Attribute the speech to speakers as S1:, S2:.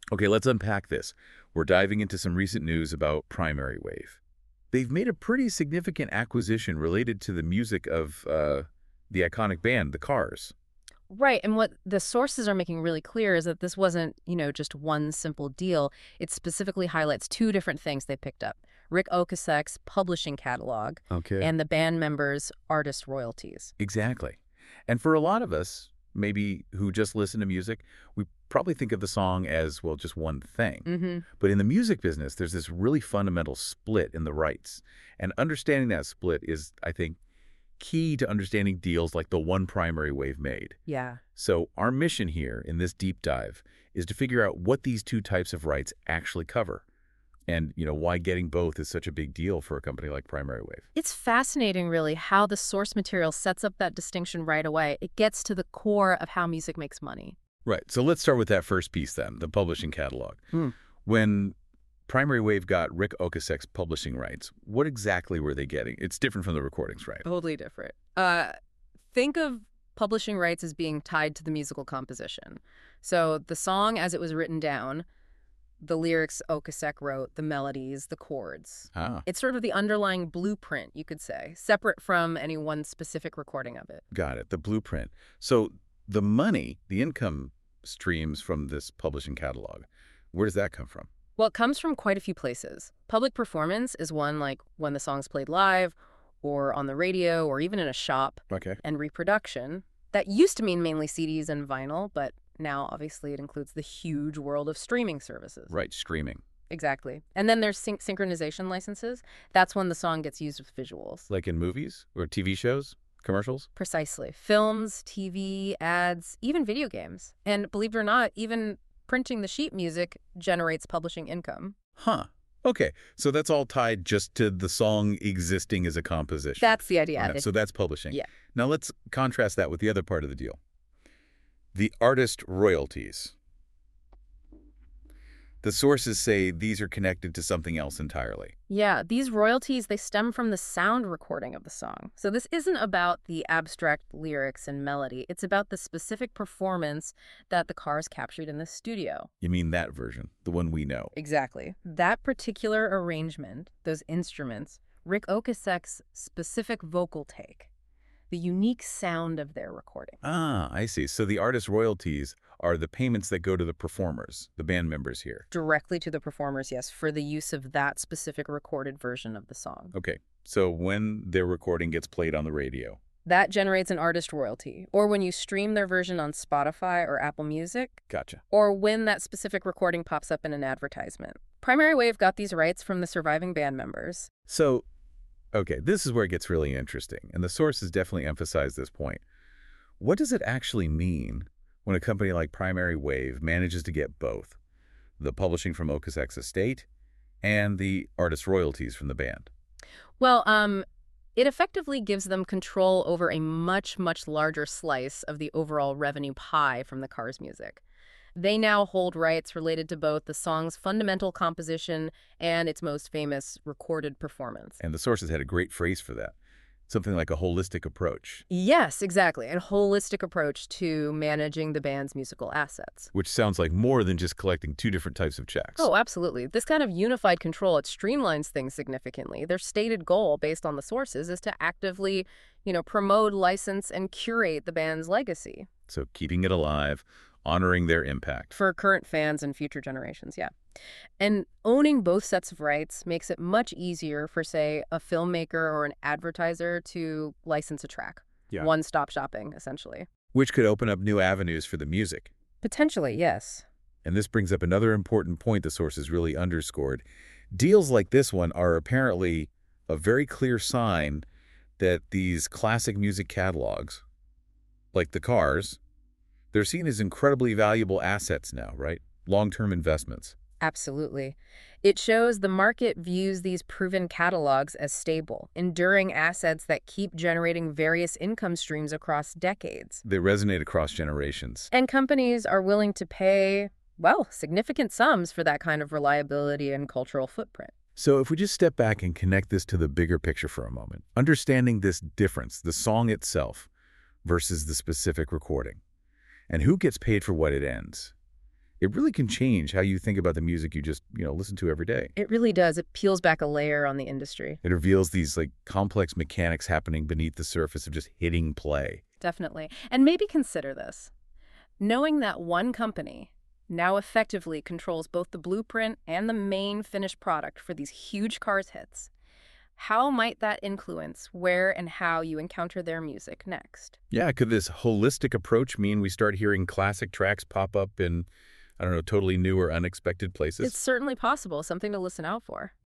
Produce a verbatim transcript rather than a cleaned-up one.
S1: Okay, let's unpack this. We're diving into some recent news about Primary Wave. They've made a pretty significant acquisition related to the music of uh, the iconic band, The Cars.
S2: Right. And what the sources are making really clear is that this wasn't, you know, just one simple deal. It specifically highlights two different things they picked up: Rick Ocasek's publishing catalog
S1: Okay.
S2: and the band members' artist royalties.
S1: Exactly. And for a lot of us, maybe who just listen to music, we probably think of the song as, well, just one thing.
S2: Mm-hmm.
S1: But in the music business, there's this really fundamental split in the rights. And understanding that split is, I think, key to understanding deals like the one Primary Wave made.
S2: Yeah.
S1: So our mission here in this deep dive is to figure out what these two types of rights actually cover and, you know, why getting both is such a big deal for a company like Primary Wave.
S2: It's fascinating, really, how the source material sets up that distinction right away. It gets to the core of how music makes money.
S1: Right. So let's start with that first piece then, the publishing catalog.
S2: Hmm.
S1: When Primary Wave got Rick Ocasek's publishing rights, what exactly were they getting? It's different from the recordings, right?
S2: Totally different. Uh, think of publishing rights as being tied to the musical composition. So the song as it was written down, the lyrics Okasek wrote, the melodies, the chords.
S1: Ah,
S2: It's sort of the underlying blueprint, you could say, separate from any one specific recording of it.
S1: got it. The blueprint. So the money, the income streams from this publishing catalog, where does that come from?
S2: Well, it comes from quite a few places. Public performance is one, like when the song's played live or on the radio or even in a shop.
S1: Okay.
S2: And reproduction, that used to mean mainly C Ds and vinyl, but now obviously it includes the huge world of streaming services.
S1: Right, streaming.
S2: Exactly. And then there's sync synchronization licenses. That's when the song gets used with visuals.
S1: Like in movies or T V shows, commercials?
S2: Precisely. Films, T V, ads, even video games. And believe it or not, even printing the sheet music generates publishing income.
S1: Huh. Okay, so that's all tied just to the song existing as a composition.
S2: That's the idea.
S1: Yeah, so that's publishing.
S2: Yeah.
S1: Now let's contrast that with the other part of the deal. The artist royalties. The sources say these are connected to something else entirely.
S2: Yeah, these royalties, they stem from the sound recording of the song. So this isn't about the abstract lyrics and melody. It's about the specific performance that the Cars captured in the studio.
S1: You mean that version, the one we know.
S2: Exactly. That particular arrangement, those instruments, Rick Ocasek's specific vocal take, the unique sound of their recording.
S1: Ah, I see. So the artist royalties are the payments that go to the performers, the band members here.
S2: Directly to the performers, yes, for the use of that specific recorded version of the song.
S1: Okay, so when their recording gets played on the radio.
S2: That generates an artist royalty. Or when you stream their version on Spotify or Apple Music.
S1: Gotcha.
S2: Or when that specific recording pops up in an advertisement. Primary Wave got these rights from the surviving band members.
S1: So, okay, this is where it gets really interesting, and the sources definitely emphasize this point. What does it actually mean when a company like Primary Wave manages to get both, the publishing from Ocasek's estate and the artist royalties from the band?
S2: Well, um, it effectively gives them control over a much, much larger slice of the overall revenue pie from the Cars music. They now hold rights related to both the song's fundamental composition and its most famous recorded performance.
S1: And the sources had a great phrase for that, something like a holistic approach.
S2: Yes, exactly. A holistic approach to managing the band's musical assets.
S1: Which sounds like more than just collecting two different types of checks.
S2: Oh, absolutely. This kind of unified control, it streamlines things significantly. Their stated goal, based on the sources, is to actively, you know, promote, license, and curate the band's legacy.
S1: So keeping it alive, honoring their impact.
S2: For current fans and future generations, yeah. And owning both sets of rights makes it much easier for, say, a filmmaker or an advertiser to license a track.
S1: Yeah.
S2: One-stop shopping, essentially.
S1: Which could open up new avenues for the music.
S2: Potentially, yes.
S1: And this brings up another important point the sources really underscored. Deals like this one are apparently a very clear sign that these classic music catalogs, like the Cars, they're seen as incredibly valuable assets now, right? Long-term investments.
S2: Absolutely. It shows the market views these proven catalogs as stable, enduring assets that keep generating various income streams across decades.
S1: They resonate across generations.
S2: And companies are willing to pay, well, significant sums for that kind of reliability and cultural footprint.
S1: So if we just step back and connect this to the bigger picture for a moment, understanding this difference, the song itself versus the specific recording, and who gets paid for what it ends, It really can change how you think about the music you just, you know, listen to every day.
S2: It really does. It peels back a layer on the industry.
S1: It reveals these like complex mechanics happening beneath the surface of just hitting play.
S2: Definitely. And maybe consider this. Knowing that one company now effectively controls both the blueprint and the main finished product for these huge Cars hits, how might that influence where and how you encounter their music next?
S1: Yeah, could this holistic approach mean we start hearing classic tracks pop up in, I don't know, totally new or unexpected places?
S2: It's certainly possible, something to listen out for.